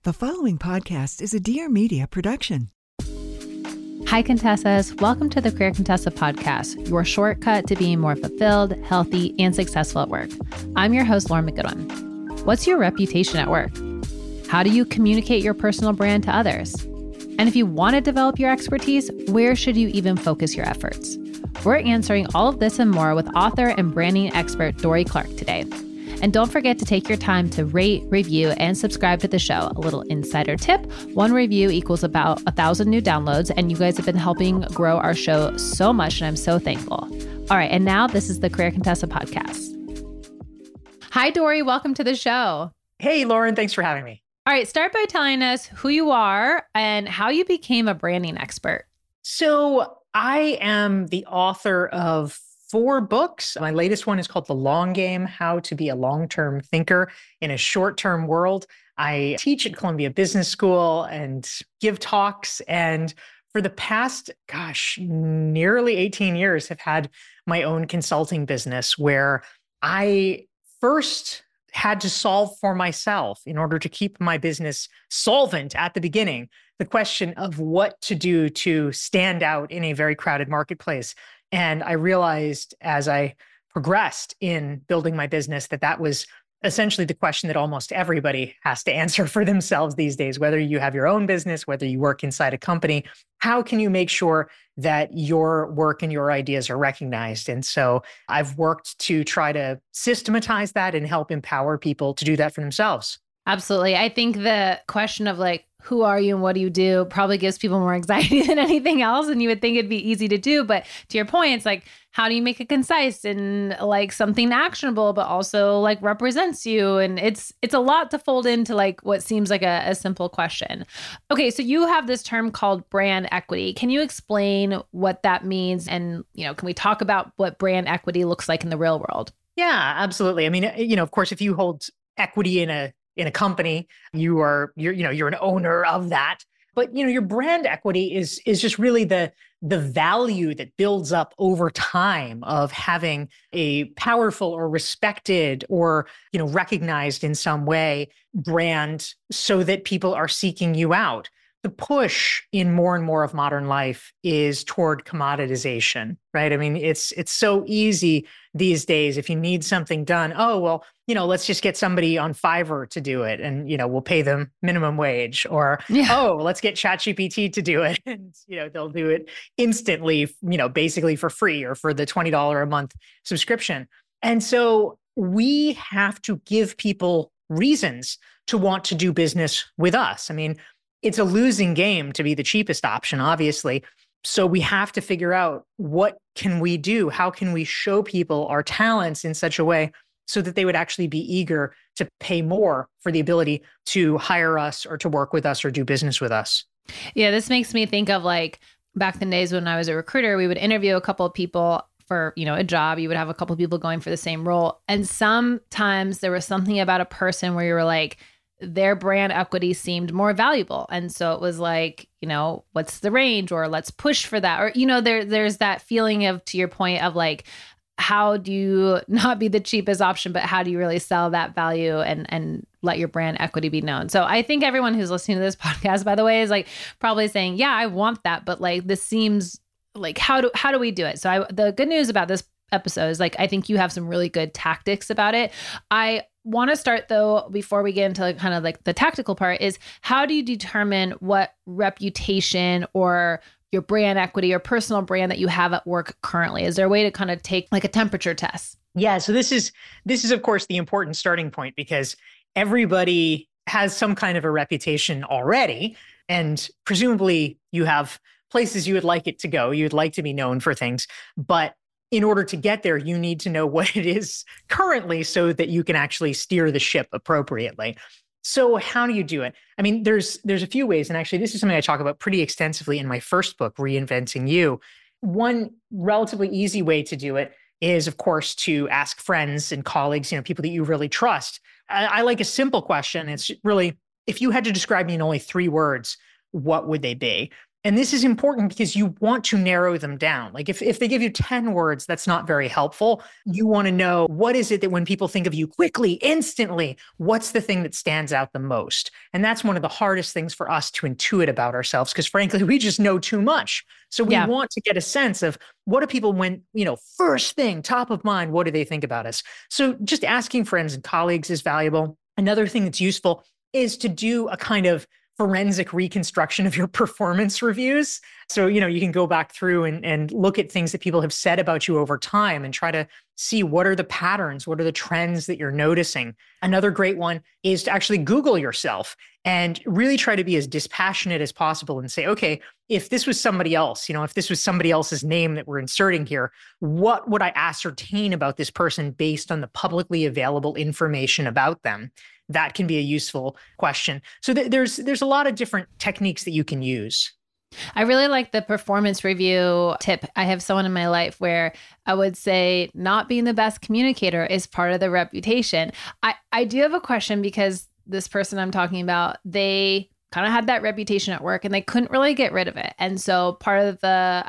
The following podcast is a Dear Media production. Hi, Contessas. Welcome to the Career Contessa podcast, your shortcut to being more fulfilled, healthy, and successful at work. I'm your host, Lauren McGoodwin. What's your reputation at work? How do you communicate your personal brand to others? And if you want to develop your expertise, where should you even focus your efforts? We're answering all of this and more with author and branding expert Dorie Clark today. And don't forget to take your time to rate, review, and subscribe to the show. A little insider tip, one review equals about 1,000 new downloads, and you guys have been helping grow our show so much, and I'm so thankful. All right, and now this is the Career Contessa podcast. Hi, Dorie. Welcome to the show. Hey, Lauren. Thanks for having me. All right, start by telling us who you are and how you became a branding expert. So I am the author of 4 books. My latest one is called The Long Game: How to Be a Long-Term Thinker in a Short-Term World. I teach at Columbia Business School and give talks. And for the past, nearly 18 years, have had my own consulting business where I first had to solve for myself in order to keep my business solvent at the beginning, the question of what to do to stand out in a very crowded marketplace. And I realized as I progressed in building my business that was essentially the question that almost everybody has to answer for themselves these days, whether you have your own business, whether you work inside a company. How can you make sure that your work and your ideas are recognized? And so I've worked to try to systematize that and help empower people to do that for themselves. Absolutely. I think the question of who are you and what do you do probably gives people more anxiety than anything else. And you would think it'd be easy to do. But to your point, it's how do you make it concise and something actionable, but also represents you? And it's a lot to fold into what seems like a simple question. Okay. So you have this term called brand equity. Can you explain what that means? And, can we talk about what brand equity looks like in the real world? Yeah, absolutely. I mean, of course, if you hold equity in a company, you're an owner of that. But your brand equity is just really the value that builds up over time of having a powerful or respected or recognized in some way brand, so that people are seeking you out. The push in more and more of modern life is toward commoditization, right? I mean, it's so easy these days. If you need something done, let's just get somebody on Fiverr to do it, and we'll pay them minimum wage. Or let's get ChatGPT to do it, and they'll do it instantly, basically for free or for the $20 a month subscription. And so we have to give people reasons to want to do business with us. I mean, it's a losing game to be the cheapest option, obviously. So we have to figure out, what can we do? How can we show people our talents in such a way so that they would actually be eager to pay more for the ability to hire us or to work with us or do business with us? Yeah, this makes me think of back in the days when I was a recruiter, we would interview a couple of people for, a job. You would have a couple of people going for the same role. And sometimes there was something about a person where you were their brand equity seemed more valuable. And so it was what's the range, or let's push for that. Or, there's that feeling of, to your point of how do you not be the cheapest option, but how do you really sell that value and let your brand equity be known? So I think everyone who's listening to this podcast, by the way, is probably saying, yeah, I want that. But this seems how do we do it? So the good news about this episode is I think you have some really good tactics about it. I want to start though, before we get into kind of the tactical part, is how do you determine what reputation or your brand equity or personal brand that you have at work currently? Is there a way to kind of take a temperature test? Yeah. So this is of course the important starting point, because everybody has some kind of a reputation already. And presumably you have places you would like it to go. You'd like to be known for things, but in order to get there, you need to know what it is currently so that you can actually steer the ship appropriately. So how do you do it? I mean, there's a few ways. And actually, this is something I talk about pretty extensively in my first book, Reinventing You. One relatively easy way to do it is, of course, to ask friends and colleagues, people that you really trust. I like a simple question. It's really, if you had to describe me in only 3 words, what would they be? And this is important because you want to narrow them down. Like if they give you 10 words, that's not very helpful. You want to know, what is it that when people think of you quickly, instantly, what's the thing that stands out the most? And that's one of the hardest things for us to intuit about ourselves, because frankly, we just know too much. So we want to get a sense of, what do people, when, first thing, top of mind, what do they think about us? So just asking friends and colleagues is valuable. Another thing that's useful is to do a kind of forensic reconstruction of your performance reviews. So, you can go back through and look at things that people have said about you over time and try to see, what are the patterns, what are the trends that you're noticing. Another great one is to actually Google yourself and really try to be as dispassionate as possible and say, okay, if this was somebody else, if this was somebody else's name that we're inserting here, what would I ascertain about this person based on the publicly available information about them? That can be a useful question. So there's a lot of different techniques that you can use. I really like the performance review tip. I have someone in my life where I would say not being the best communicator is part of the reputation. I do have a question, because this person I'm talking about, they kind of had that reputation at work and they couldn't really get rid of it. And so part of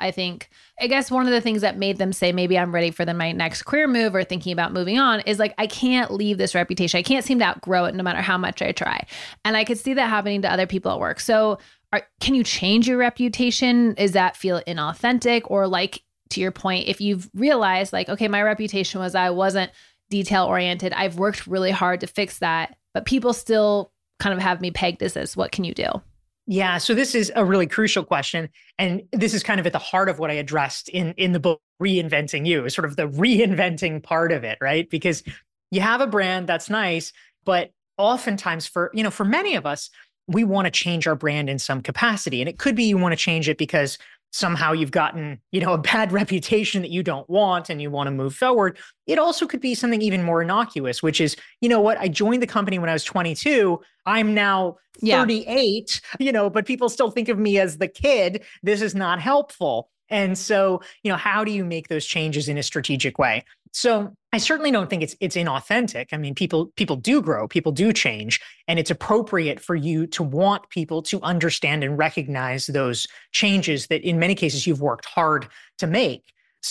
I guess one of the things that made them say, maybe I'm ready for my next career move or thinking about moving on, is like, I can't leave this reputation. I can't seem to outgrow it no matter how much I try. And I could see that happening to other people at work. So can you change your reputation? Does that feel inauthentic? Or like, to your point, if you've realized like, okay, my reputation was I wasn't detail oriented, I've worked really hard to fix that, but people still kind of have me pegged as this, what can you do? Yeah, so this is a really crucial question. And this is kind of at the heart of what I addressed in the book, Reinventing You, sort of the reinventing part of it, right? Because you have a brand, that's nice, but oftentimes for many of us, we want to change our brand in some capacity. And it could be you want to change it because somehow you've gotten, a bad reputation that you don't want and you want to move forward. It also could be something even more innocuous, which is, what, I joined the company when I was 22. I'm now 38, but people still think of me as the kid. This is not helpful. And so, how do you make those changes in a strategic way? So I certainly don't think it's inauthentic. I mean, people do grow, people do change, and it's appropriate for you to want people to understand and recognize those changes that in many cases you've worked hard to make.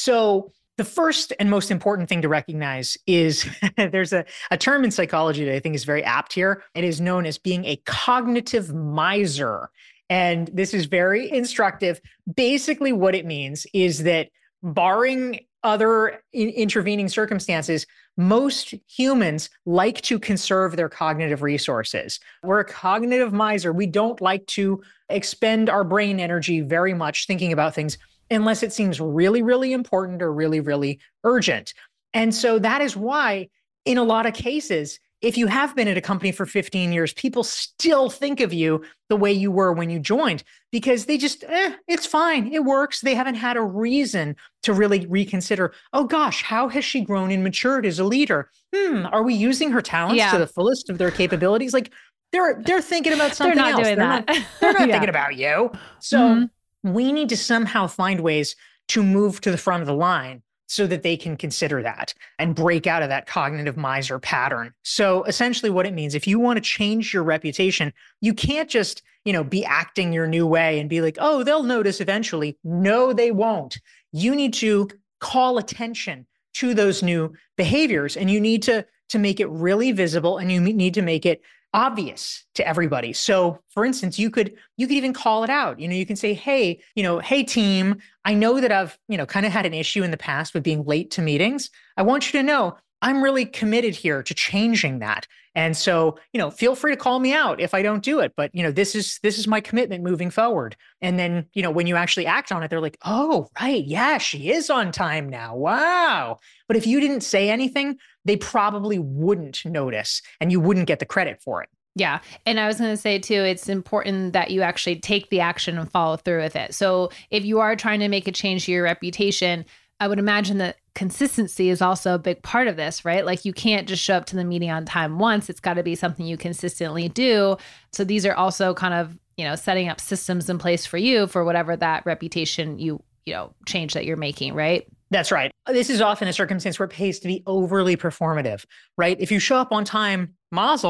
So the first and most important thing to recognize is there's a term in psychology that I think is very apt here. It is known as being a cognitive miser. And this is very instructive. Basically, what it means is that, barring other intervening circumstances, most humans like to conserve their cognitive resources. We're a cognitive miser. We don't like to expend our brain energy very much thinking about things unless it seems really, really important or really, really urgent. And so that is why, in a lot of cases, if you have been at a company for 15 years, people still think of you the way you were when you joined, because they just, it's fine. It works. They haven't had a reason to really reconsider, oh gosh, how has she grown and matured as a leader? Are we using her talents to the fullest of their capabilities? Like they're thinking about something else. They're not thinking about you. So we need to somehow find ways to move to the front of the line so that they can consider that and break out of that cognitive miser pattern. So essentially what it means, if you want to change your reputation, you can't just, be acting your new way and be like, oh, they'll notice eventually. No, they won't. You need to call attention to those new behaviors, and you need to make it really visible, and you need to make it obvious to everybody. So for instance, you could even call it out. You can say, hey, hey team, I know that I've, kind of had an issue in the past with being late to meetings. I want you to know I'm really committed here to changing that. And so, feel free to call me out if I don't do it. But, this is my commitment moving forward. And then, when you actually act on it, they're like, oh, right. Yeah, she is on time now. Wow. But if you didn't say anything, they probably wouldn't notice and you wouldn't get the credit for it. Yeah. And I was going to say too, it's important that you actually take the action and follow through with it. So if you are trying to make a change to your reputation, I would imagine that consistency is also a big part of this, right? Like you can't just show up to the meeting on time once. It's got to be something you consistently do. So these are also kind of, setting up systems in place for you for whatever that reputation change that you're making, right? That's right. This is often a circumstance where it pays to be overly performative, right? If you show up on time, mazel,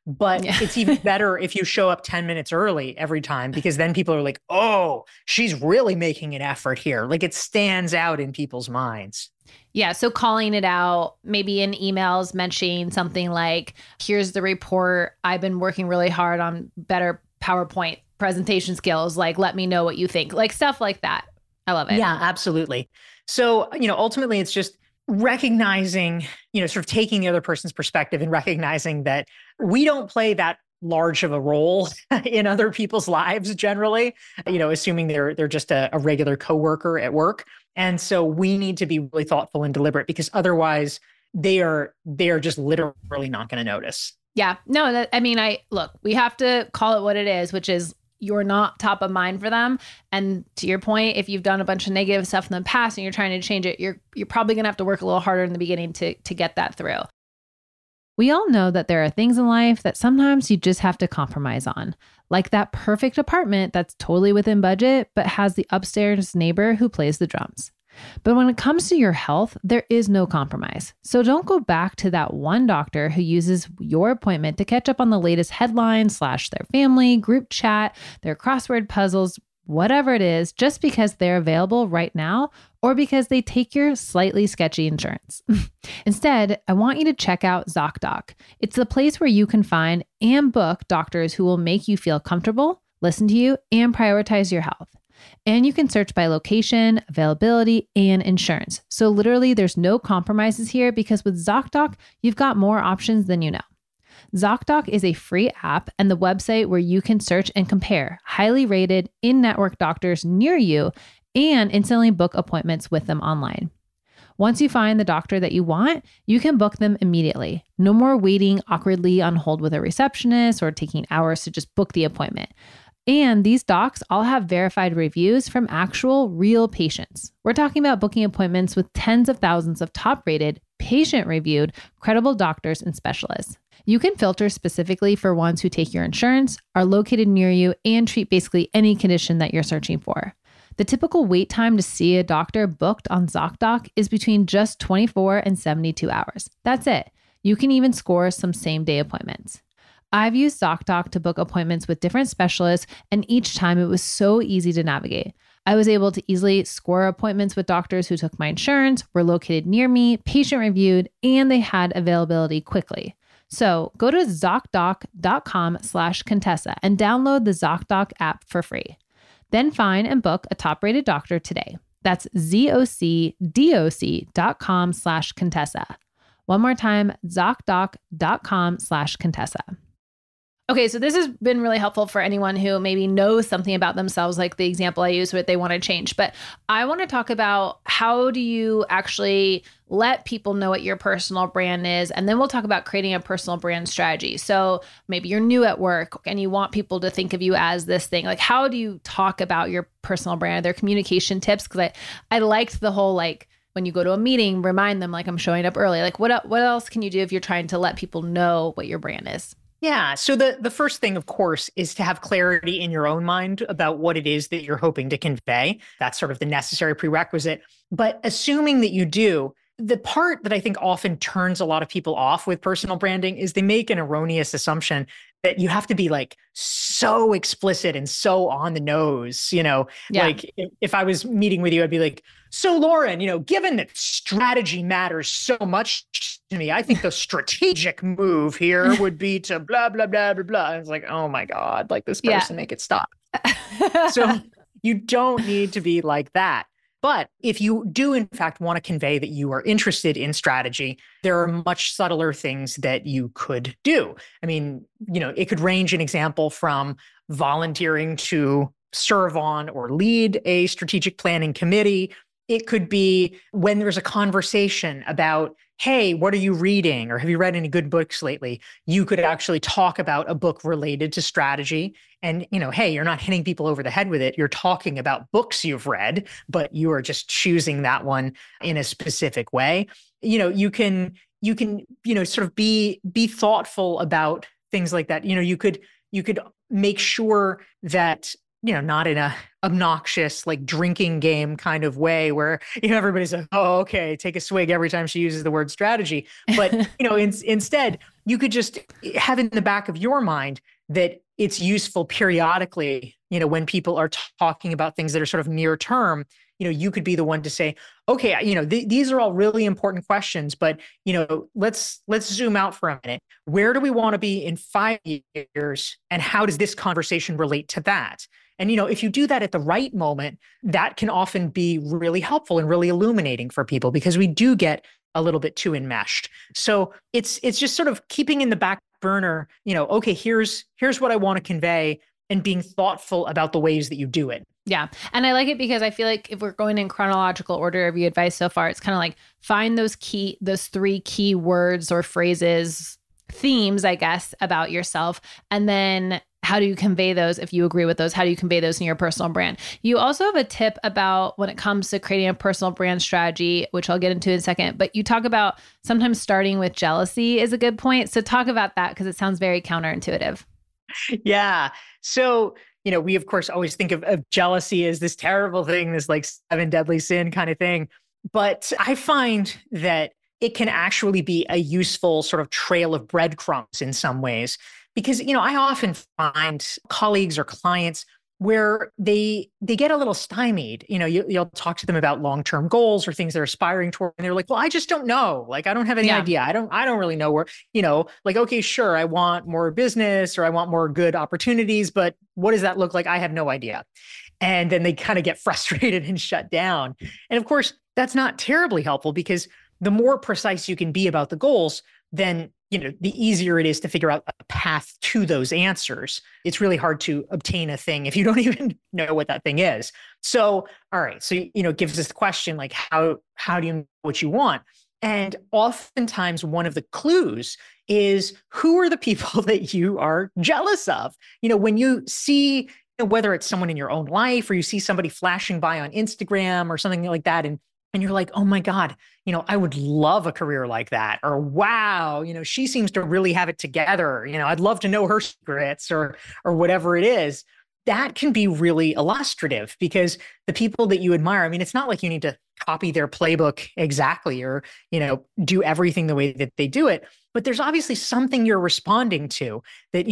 But Yeah. it's even better if you show up 10 minutes early every time, because then people are like, oh, she's really making an effort here. Like it stands out in people's minds. Yeah. So calling it out, maybe in emails, mentioning something like, here's the report. I've been working really hard on better PowerPoint presentation skills. Like, let me know what you think, like stuff like that. I love it. Yeah, absolutely. So, ultimately it's just recognizing, sort of taking the other person's perspective and recognizing that we don't play that large of a role in other people's lives generally, assuming they're just a regular coworker at work. And so we need to be really thoughtful and deliberate, because otherwise they are just literally not going to notice. Yeah. No, look, we have to call it what it is, which is you're not top of mind for them. And to your point, if you've done a bunch of negative stuff in the past and you're trying to change it, you're probably going to have to work a little harder in the beginning to get that through. We all know that there are things in life that sometimes you just have to compromise on, like that perfect apartment that's totally within budget, but has the upstairs neighbor who plays the drums. But when it comes to your health, there is no compromise. So don't go back to that one doctor who uses your appointment to catch up on the latest headlines / their family, group chat, their crossword puzzles, whatever it is, just because they're available right now or because they take your slightly sketchy insurance. Instead, I want you to check out ZocDoc. It's the place where you can find and book doctors who will make you feel comfortable, listen to you, and prioritize your health. And you can search by location, availability, and insurance. So literally there's no compromises here, because with ZocDoc, you've got more options than you know. ZocDoc is a free app and the website where you can search and compare highly rated in-network doctors near you and instantly book appointments with them online. Once you find the doctor that you want, you can book them immediately. No more waiting awkwardly on hold with a receptionist or taking hours to just book the appointment. And these docs all have verified reviews from actual real patients. We're talking about booking appointments with tens of thousands of top-rated, patient-reviewed, credible doctors and specialists. You can filter specifically for ones who take your insurance, are located near you, and treat basically any condition that you're searching for. The typical wait time to see a doctor booked on ZocDoc is between just 24 and 72 hours. That's it. You can even score some same-day appointments. I've used ZocDoc to book appointments with different specialists, and each time it was so easy to navigate. I was able to easily score appointments with doctors who took my insurance, were located near me, patient-reviewed, and they had availability quickly. So go to ZocDoc.com/Contessa and download the ZocDoc app for free. Then find and book a top-rated doctor today. That's ZocDoc.com/Contessa. One more time, ZocDoc.com/Contessa. Okay, so this has been really helpful for anyone who maybe knows something about themselves, like the example I used where they want to change. But I want to talk about, how do you actually let people know what your personal brand is? And then we'll talk about creating a personal brand strategy. So maybe you're new at work and you want people to think of you as this thing. Like, how do you talk about your personal brand? Are there communication tips? Because I liked the whole, like, when you go to a meeting, remind them, like, I'm showing up early. Like, what else can you do if you're trying to let people know what your brand is? Yeah. So the first thing, of course, is to have clarity in your own mind about what it is that you're hoping to convey. That's sort of the necessary prerequisite. But assuming that you do, the part that I think often turns a lot of people off with personal branding is they make an erroneous assumption that you have to be like so explicit and so on the nose, Yeah. Like if I was meeting with you, I'd be like, so Lauren, given that strategy matters so much to me, I think the strategic move here would be to blah, blah, blah, blah, blah. It's like, oh my God, like this person, make it stop. So you don't need to be like that. But if you do, in fact, want to convey that you are interested in strategy, there are much subtler things that you could do. I mean, it could range, an example, from volunteering to serve on or lead a strategic planning committee. It could be when there's a conversation about, hey, what are you reading? Or have you read any good books lately? You could actually talk about a book related to strategy. And, hey, you're not hitting people over the head with it. You're talking about books you've read, but you are just choosing that one in a specific way. You can sort of be thoughtful about things like that. You could make sure that not in a obnoxious, like drinking game kind of way where, everybody's like, oh, okay, take a swig every time she uses the word strategy. But, instead, you could just have in the back of your mind that it's useful periodically, when people are talking about things that are sort of near term, you could be the one to say, okay, these are all really important questions, but, let's zoom out for a minute. Where do we want to be in 5 years? And how does this conversation relate to that? And, if you do that at the right moment, that can often be really helpful and really illuminating for people because we do get a little bit too enmeshed. So it's just sort of keeping in the back burner, okay, here's what I want to convey, and being thoughtful about the ways that you do it. Yeah. And I like it because I feel like if we're going in chronological order of your advice so far, it's kind of like find those 3 key words or phrases, themes, I guess, about yourself. And then how do you convey those? If you agree with those, how do you convey those in your personal brand? You also have a tip about when it comes to creating a personal brand strategy, which I'll get into in a second, but you talk about sometimes starting with jealousy is a good point. So talk about that because it sounds very counterintuitive. Yeah. So, we of course always think of jealousy as this terrible thing, this like 7 deadly sin kind of thing. But I find that it can actually be a useful sort of trail of breadcrumbs in some ways. Because, I often find colleagues or clients where they get a little stymied. You'll talk to them about long-term goals or things they're aspiring toward, and they're like, well, I just don't know. Like, I don't have any idea. I don't really know where, like, okay, sure, I want more business or I want more good opportunities, but what does that look like? I have no idea. And then they kind of get frustrated and shut down. And of course, that's not terribly helpful because the more precise you can be about the goals, then the easier it is to figure out a path to those answers. It's really hard to obtain a thing if you don't even know what that thing is. So, all right. So, it gives us the question, like, how do you know what you want? And oftentimes one of the clues is who are the people that you are jealous of? When you see, whether it's someone in your own life or you see somebody flashing by on Instagram or something like that, and you're like, oh my God, I would love a career like that. Or wow, she seems to really have it together. I'd love to know her secrets or whatever it is. That can be really illustrative because the people that you admire, it's not like you need to copy their playbook exactly or, do everything the way that they do it. But there's obviously something you're responding to that,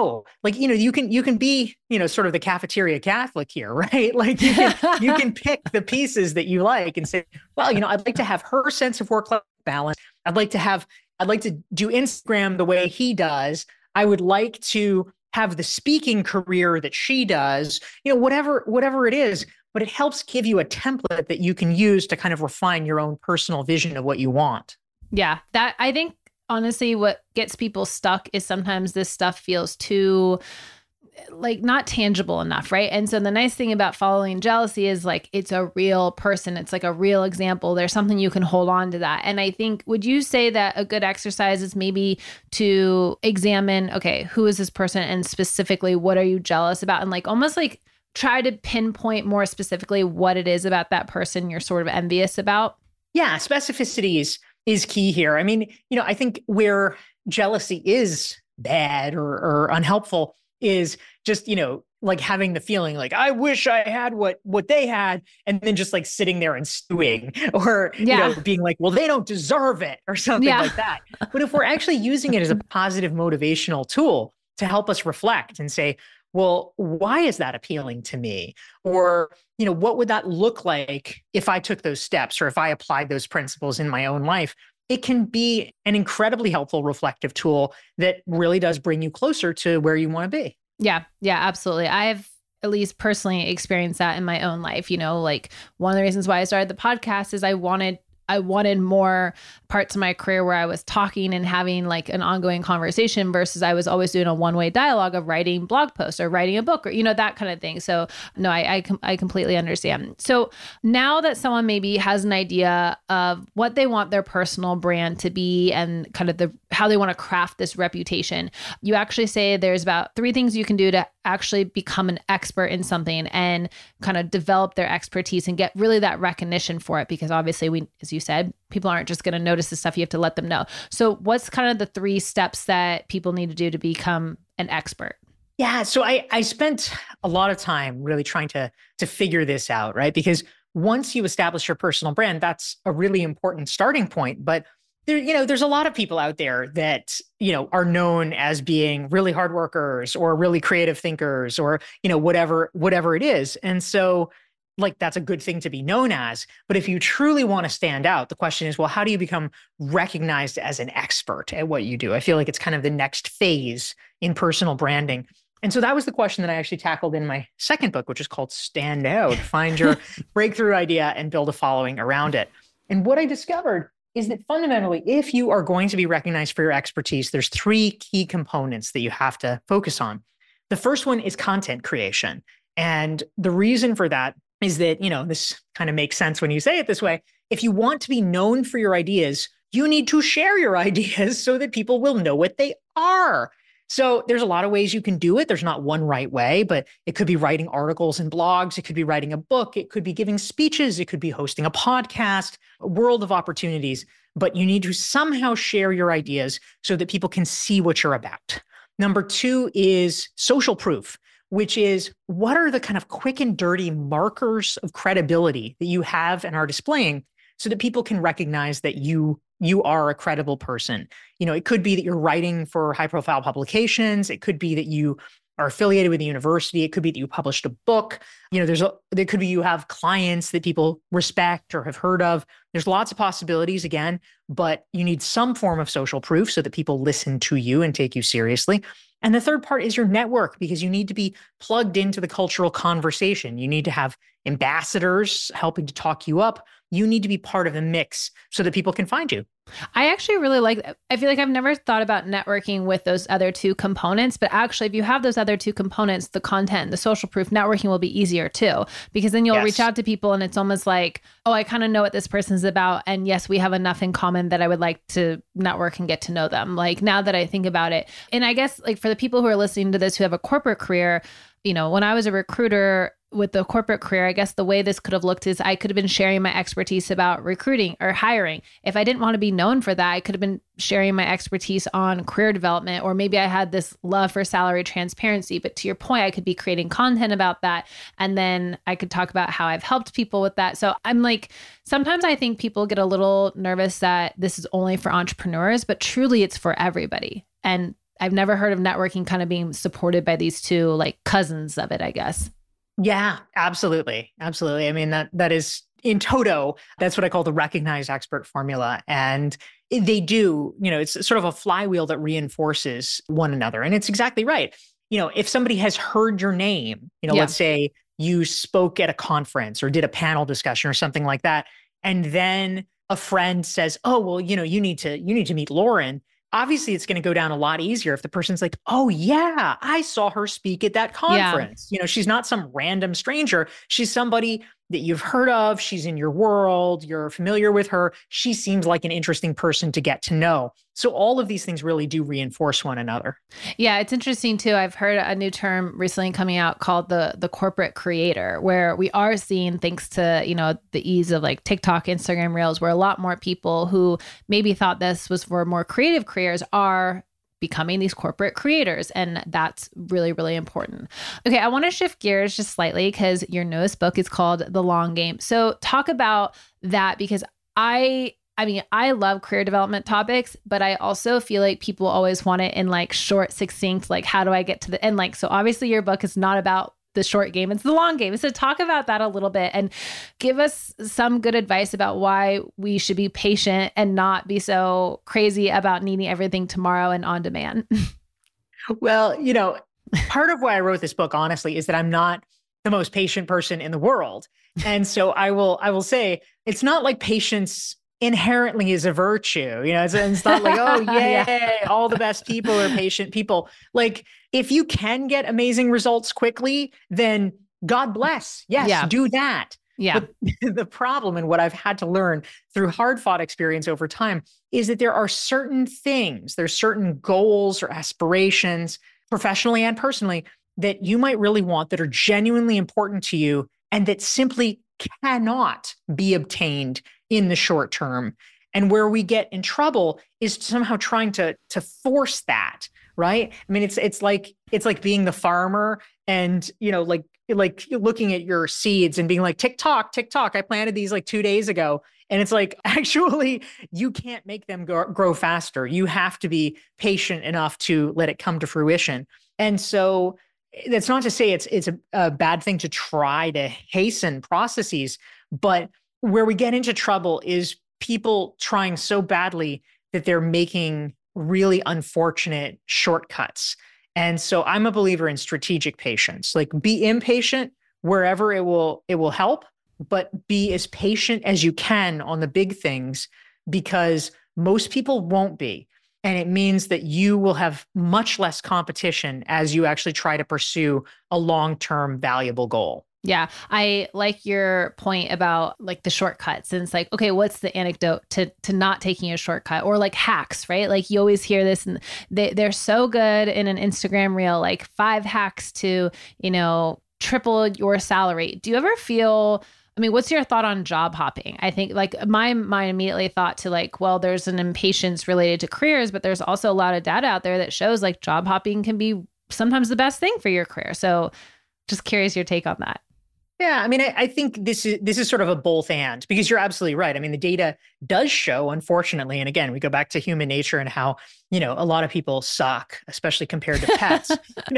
you can be, sort of the cafeteria Catholic here, right? Like you can pick the pieces that you like and say, well, I'd like to have her sense of work-life balance. I'd like to do Instagram the way he does. I would like to have the speaking career that she does, whatever it is, but it helps give you a template that you can use to kind of refine your own personal vision of what you want. Yeah, that I think honestly, what gets people stuck is sometimes this stuff feels too like not tangible enough, right? And so the nice thing about following jealousy is like it's a real person. It's like a real example. There's something you can hold on to that. And I think, would you say that a good exercise is maybe to examine, okay, who is this person and specifically what are you jealous about? And like almost like try to pinpoint more specifically what it is about that person you're sort of envious about? Yeah, specificity is key here. I think where jealousy is bad or unhelpful is just, like having the feeling like, I wish I had what they had, and then just like sitting there and stewing or, being like, well, they don't deserve it or something like that. But if we're actually using it as a positive motivational tool to help us reflect and say, well, why is that appealing to me? Or, what would that look like if I took those steps or if I applied those principles in my own life? It can be an incredibly helpful reflective tool that really does bring you closer to where you want to be. Yeah, absolutely. I have at least personally experienced that in my own life. Like one of the reasons why I started the podcast is I wanted more parts of my career where I was talking and having like an ongoing conversation versus I was always doing a one-way dialogue of writing blog posts or writing a book or, that kind of thing. So no, I completely understand. So now that someone maybe has an idea of what they want their personal brand to be and kind of how they want to craft this reputation, you actually say there's about 3 things you can do to actually become an expert in something and kind of develop their expertise and get really that recognition for it. Because obviously as you said, people aren't just going to notice the stuff. You have to let them know. So what's kind of the 3 steps that people need to do to become an expert? Yeah. So I spent a lot of time really trying to figure this out, right? Because once you establish your personal brand, that's a really important starting point. But there's a lot of people out there that, are known as being really hard workers or really creative thinkers or, whatever it is. And so like that's a good thing to be known as. But if you truly want to stand out, the question is, well, how do you become recognized as an expert at what you do? I feel like it's kind of the next phase in personal branding. And so that was the question that I actually tackled in my second book, which is called Stand Out, Find Your Breakthrough Idea and Build a Following Around It. And what I discovered is that fundamentally, if you are going to be recognized for your expertise, there's three key components that you have to focus on. The first one is content creation. And the reason for that is that, this kind of makes sense when you say it this way. If you want to be known for your ideas, you need to share your ideas so that people will know what they are. So there's a lot of ways you can do it. There's not one right way, but it could be writing articles and blogs. It could be writing a book. It could be giving speeches. It could be hosting a podcast, a world of opportunities. But you need to somehow share your ideas so that people can see what you're about. Number two is social proof, which is what are the kind of quick and dirty markers of credibility that you have and are displaying so that people can recognize that you are a credible person. It could be that you're writing for high profile publications. It could be that you are affiliated with a university. It could be that you published a book. There could be you have clients that people respect or have heard of. There's lots of possibilities again, but you need some form of social proof so that people listen to you and take you seriously. And the third part is your network, because you need to be plugged into the cultural conversation. You need to have ambassadors helping to talk you up. You need to be part of the mix so that people can find you. I actually really I feel like I've never thought about networking with those other two components, but actually if you have those other two components, the content, the social proof, networking will be easier too, because then you'll reach out to people and it's almost like, oh, I kind of know what this person's about. And yes, we have enough in common that I would like to network and get to know them. Like now that I think about it. And I guess like for the people who are listening to this, who have a corporate career, when I was a recruiter with the corporate career, I guess the way this could have looked is I could have been sharing my expertise about recruiting or hiring. If I didn't want to be known for that, I could have been sharing my expertise on career development, or maybe I had this love for salary transparency. But to your point, I could be creating content about that. And then I could talk about how I've helped people with that. So I'm like, sometimes I think people get a little nervous that this is only for entrepreneurs, but truly it's for everybody. And I've never heard of networking kind of being supported by these two like cousins of it, I guess. Yeah, absolutely. Absolutely. I mean, that is in toto, that's what I call the recognized expert formula. And they do, it's sort of a flywheel that reinforces one another. And it's exactly right. If somebody has heard your name, let's say you spoke at a conference or did a panel discussion or something like that, and then a friend says, oh, well, you need to meet Lauren. Obviously, it's going to go down a lot easier if the person's like, oh, yeah, I saw her speak at that conference. Yeah. She's not some random stranger. She's somebody that you've heard of. She's in your world. You're familiar with her. She seems like an interesting person to get to know. So all of these things really do reinforce one another. Yeah, it's interesting too. I've heard a new term recently coming out called the corporate creator, where we are seeing, thanks to, the ease of like TikTok, Instagram Reels, where a lot more people who maybe thought this was for more creative careers are becoming these corporate creators. And that's really, really important. Okay. I want to shift gears just slightly because your newest book is called The Long Game. So talk about that, because I love career development topics, but I also feel like people always want it in like short, succinct, like how do I get to the end? Like, so obviously your book is not about the short game, it's the long game. So talk about that a little bit and give us some good advice about why we should be patient and not be so crazy about needing everything tomorrow and on demand. Well, part of why I wrote this book, honestly, is that I'm not the most patient person in the world. And so I will say it's not like patience inherently is a virtue. It's not like, oh, yay, all the best people are patient people. Like, if you can get amazing results quickly, then God bless. Yes, do that. Yeah. But the problem, and what I've had to learn through hard fought experience over time, is that there are certain things, there's certain goals or aspirations, professionally and personally, that you might really want that are genuinely important to you and that simply cannot be obtained in the short term. And where we get in trouble is somehow trying to force that, right? I mean, it's like being the farmer and, like looking at your seeds and being like, tick tock, I planted these like 2 days ago. And it's like, actually, you can't make them grow faster. You have to be patient enough to let it come to fruition. And so that's not to say it's a bad thing to try to hasten processes, but where we get into trouble is people trying so badly that they're making really unfortunate shortcuts. And so I'm a believer in strategic patience. Like, be impatient wherever it will help, but be as patient as you can on the big things, because most people won't be. And it means that you will have much less competition as you actually try to pursue a long-term valuable goal. Yeah. I like your point about like the shortcuts. And it's like, okay, what's the anecdote to not taking a shortcut, or like hacks, right? Like you always hear this and they're so good in an Instagram reel, like 5 hacks to, triple your salary. Do you ever feel, what's your thought on job hopping? I think like my mind immediately thought to like, well, there's an impatience related to careers, but there's also a lot of data out there that shows like job hopping can be sometimes the best thing for your career. So just curious your take on that. Yeah, I think this is sort of a both and, because you're absolutely right. The data does show, unfortunately, and again, we go back to human nature and how, a lot of people suck, especially compared to pets.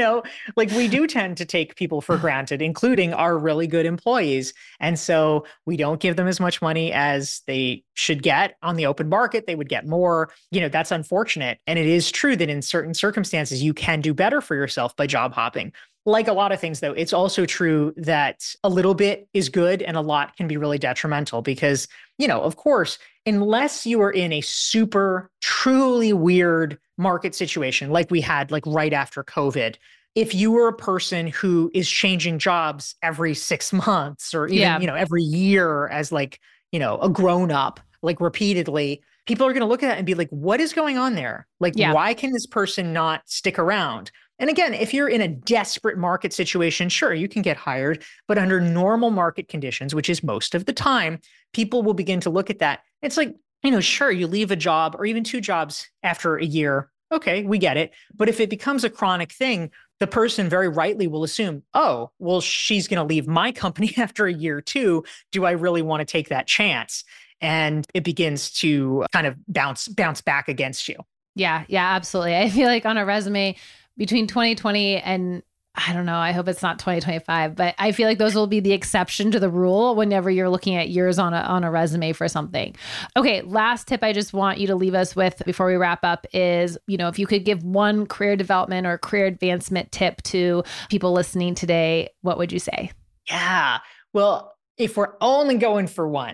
Like we do tend to take people for granted, including our really good employees. And so we don't give them as much money as they should get on the open market. They would get more. That's unfortunate. And it is true that in certain circumstances, you can do better for yourself by job hopping. Like a lot of things, though, it's also true that a little bit is good and a lot can be really detrimental because, of course, unless you are in a super, truly weird market situation like we had like right after COVID, if you were a person who is changing jobs every 6 months or even, every year as like, a grown up, like repeatedly, people are going to look at that and be like, what is going on there? Like, why can this person not stick around? And again, if you're in a desperate market situation, sure, you can get hired, but under normal market conditions, which is most of the time, people will begin to look at that. It's like, sure, you leave a job or even 2 jobs after a year. Okay, we get it. But if it becomes a chronic thing, the person very rightly will assume, oh, well, she's going to leave my company after a year too. Do I really want to take that chance? And it begins to kind of bounce back against you. Yeah, absolutely. I feel like on a resume between 2020 and I don't know, I hope it's not 2025, but I feel like those will be the exception to the rule whenever you're looking at years on a resume for something. Okay, last tip I just want you to leave us with before we wrap up is, if you could give one career development or career advancement tip to people listening today, what would you say? Yeah, well, if we're only going for one,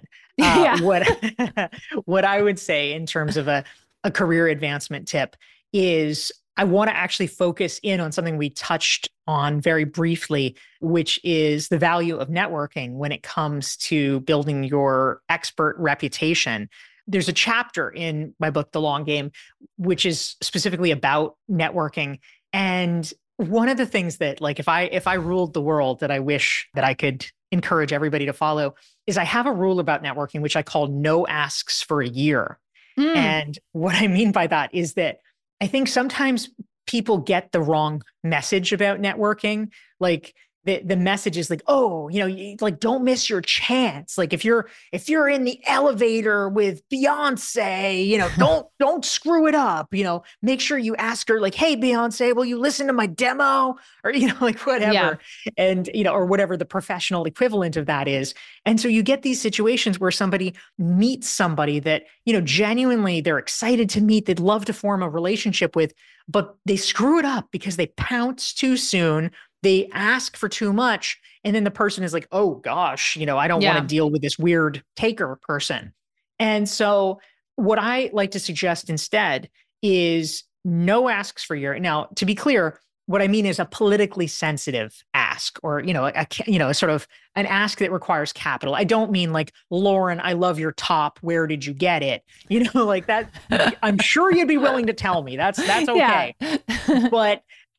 what I would say in terms of a career advancement tip is I want to actually focus in on something we touched on very briefly, which is the value of networking when it comes to building your expert reputation. There's a chapter in my book, The Long Game, which is specifically about networking. And one of the things that, like, if I ruled the world that I wish that I could encourage everybody to follow is I have a rule about networking, which I call no asks for a year. And what I mean by that is that I think sometimes people get the wrong message about networking. Like the message is like, oh, like don't miss your chance. Like if you're in the elevator with Beyonce, don't screw it up. Make sure you ask her like, hey, Beyonce, will you listen to my demo? Or, like whatever. Yeah. And, or whatever the professional equivalent of that is. And so you get these situations where somebody meets somebody that, genuinely they're excited to meet, they'd love to form a relationship with, but they screw it up because they pounce too soon. They ask for too much. And then the person is like, oh gosh, I don't want to deal with this weird taker person. And so what I like to suggest instead is no asks for a year. Now, to be clear, what I mean is a politically sensitive ask or, a sort of an ask that requires capital. I don't mean like, Lauren, I love your top. Where did you get it? Like that. I'm sure you'd be willing to tell me that's okay. But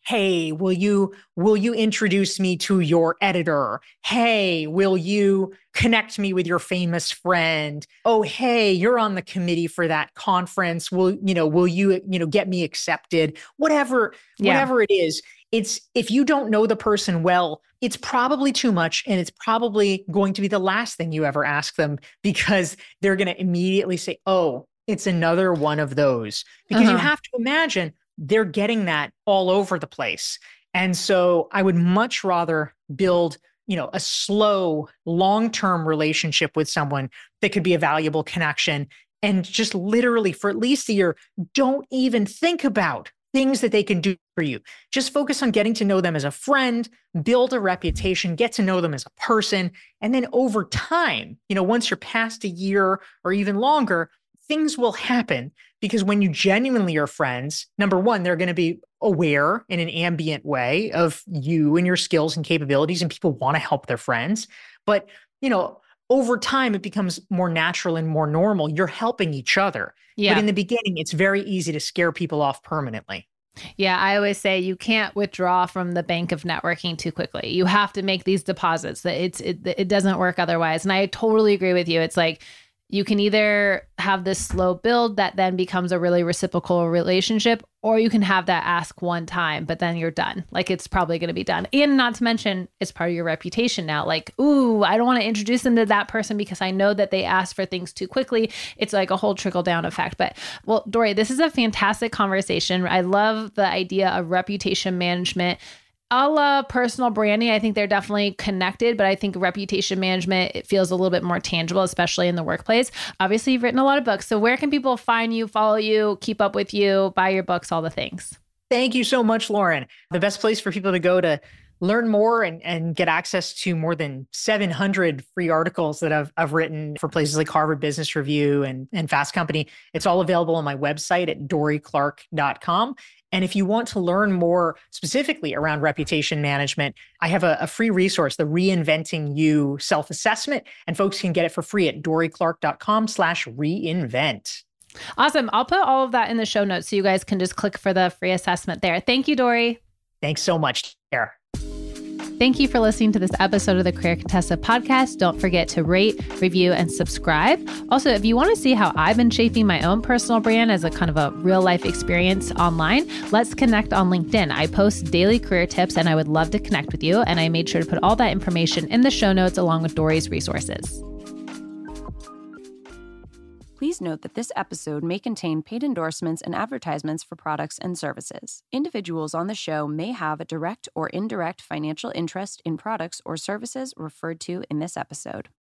Hey, will you introduce me to your editor? Hey, will you connect me with your famous friend? Oh, hey, you're on the committee for that conference. Will you get me accepted? Whatever it is. It's if you don't know the person well, it's probably too much, and it's probably going to be the last thing you ever ask them, because they're going to immediately say, "Oh, it's another one of those." Because you have to imagine they're getting that all over the place. And so I would much rather build, a slow, long-term relationship with someone that could be a valuable connection, and just literally for at least a year, don't even think about things that they can do for you. Just focus on getting to know them as a friend, build a reputation, get to know them as a person. And then over time, once you're past a year or even longer, things will happen, because when you genuinely are friends, number one, they're going to be aware in an ambient way of you and your skills and capabilities, and people want to help their friends. But, over time, it becomes more natural and more normal. You're helping each other. Yeah. But in the beginning, it's very easy to scare people off permanently. Yeah, I always say you can't withdraw from the bank of networking too quickly. You have to make these deposits. That it doesn't work otherwise. And I totally agree with you. It's like you can either have this slow build that then becomes a really reciprocal relationship, or you can have that ask one time, but then you're done. Like, it's probably going to be done. And not to mention, it's part of your reputation now. Like, ooh, I don't want to introduce them to that person because I know that they ask for things too quickly. It's like a whole trickle down effect. But well, Dory, this is a fantastic conversation. I love the idea of reputation management. A la personal branding, I think they're definitely connected, but I think reputation management, it feels a little bit more tangible, especially in the workplace. Obviously, you've written a lot of books. So where can people find you, follow you, keep up with you, buy your books, all the things? Thank you so much, Lauren. The best place for people to go to learn more and get access to more than 700 free articles that I've written for places like Harvard Business Review and Fast Company. It's all available on my website at doryclark.com. And if you want to learn more specifically around reputation management, I have a free resource, the Reinventing You Self-Assessment, and folks can get it for free at doryclark.com/reinvent. Awesome. I'll put all of that in the show notes so you guys can just click for the free assessment there. Thank you, Dory. Thanks so much. Take care. Thank you for listening to this episode of the Career Contessa podcast. Don't forget to rate, review, and subscribe. Also, if you want to see how I've been shaping my own personal brand as a kind of a real life experience online, let's connect on LinkedIn. I post daily career tips and I would love to connect with you. And I made sure to put all that information in the show notes along with Dory's resources. Please note that this episode may contain paid endorsements and advertisements for products and services. Individuals on the show may have a direct or indirect financial interest in products or services referred to in this episode.